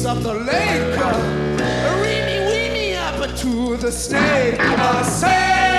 face of the lake. Read me up to the snake. Say